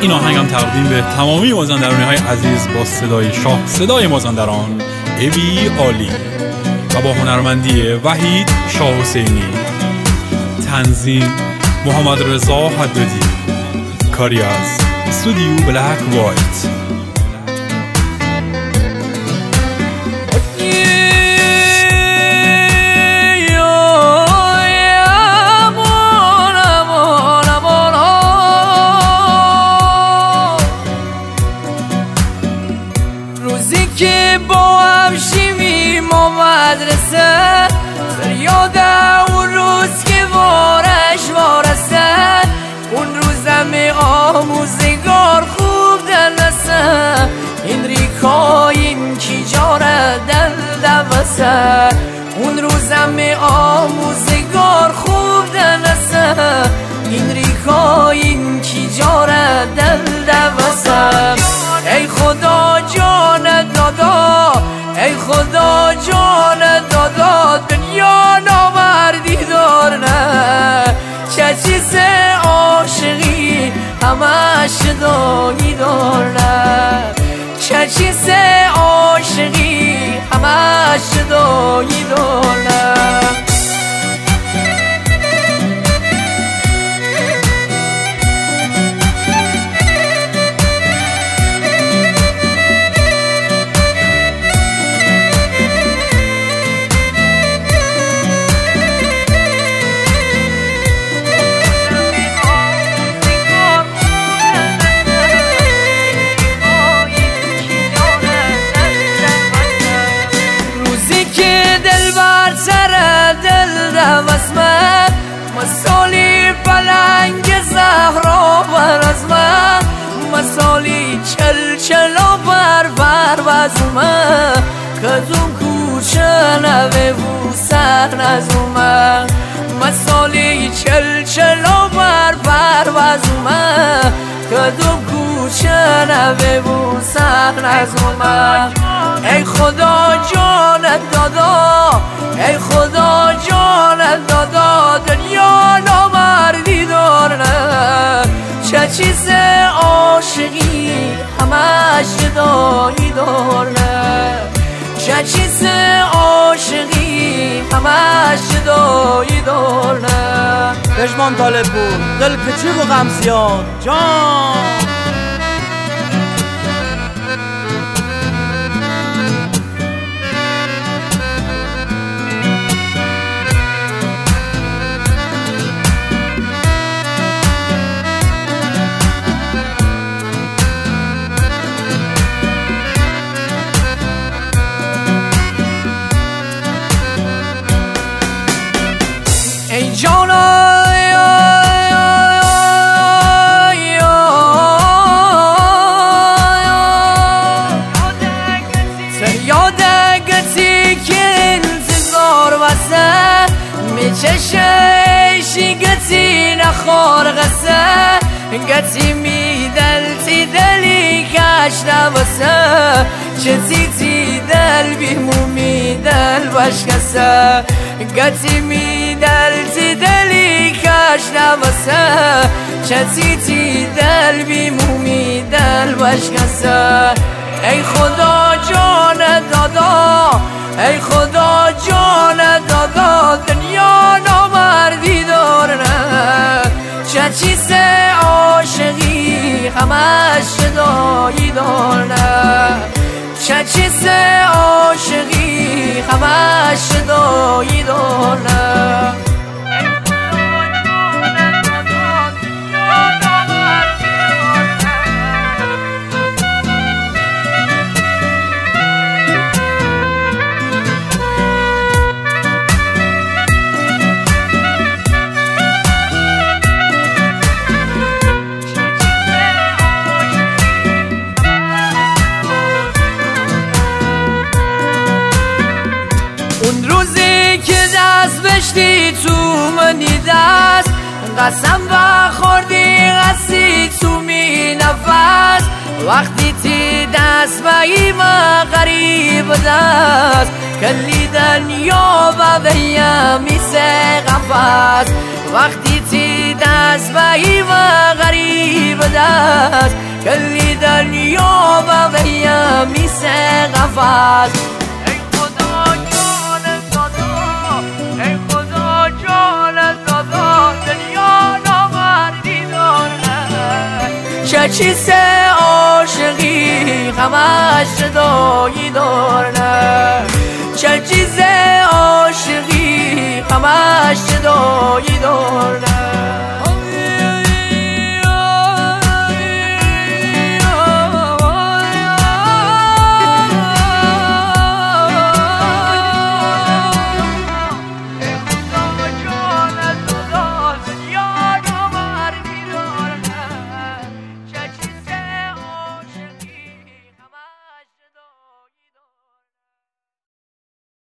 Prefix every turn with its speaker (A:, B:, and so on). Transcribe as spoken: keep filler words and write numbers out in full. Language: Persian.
A: این آهنگم تقدیم به تمامی مازندرانی های عزیز با صدای شاه صدای مازندران ابی عالی و با هنرمندی وحید شاه حسینی. تنظیم محمد رضا حدادی. کاری از استودیو بلک وایت.
B: روزی که با هم شیمیم و مدرسه سر یادم اون روز که وارش وارسه، اون روزم آموزگار خوب دنسه، این ریکاین کی جاره دل دوسه، اون روزم آموزگار خوب دنسه، این ریکاین کی جاره دل دوسه. ای خدا جان دادا، ای خدا جان دادا، دنیا نامردی دار نه، چه چیز عاشقی همش دایی دار نه، چه چیز عاشقی همش دایی دار نه. واسمه مسالی پلنگ زهرا بر از من، مسالی چل چلا بر بر وزمه، کدوم کوچه نوه و سر نزومه، مسالی چل چلا بر بر وزمه، کدوم کوچه نوه و سر نزومه. ای خدا جان دادا، ای خدا جان دادا، دنیا نامردی دار نه، چه چیز عاشقی همش دایی دار نه، چه چیز عاشقی همش دایی دار نه.
C: پژمان طالب بود دل کچی و غم زیاد جان.
B: ای جانا یادگتی که انتظار واسه میچششی گتی نخور غسه، گتی میدلتی دلی کش نواسه، چه تیتی دل بیمو میدل بشکسه، گتی میدلتی دلی کش نواسه، چه تیتی دل بیمو میدل بشکسه. ای خدا جان دادا، ای خدا جان دادا، دنیا نامردی دار نه، چه چیز عاشقی همش دایی دار نه، چه چیز عاشقی همش دایی دار نه. اون روزی که دست بشتی تو منی دست، قسم بخوردی قصی تو می نفس، وقتی تی دست بایی ما غریب دست، کلی دنیا و بیمی سه قفص، وقتی تی دست بایی ما غریب به دست کلی دنیا بقیه میسه قفص ای خدا جان دادا ای خدا جان دادا دنیا نامردی داره چه چیز عاشقی غمش صدایی داره چه چیز عاشقی غمش صدایی داره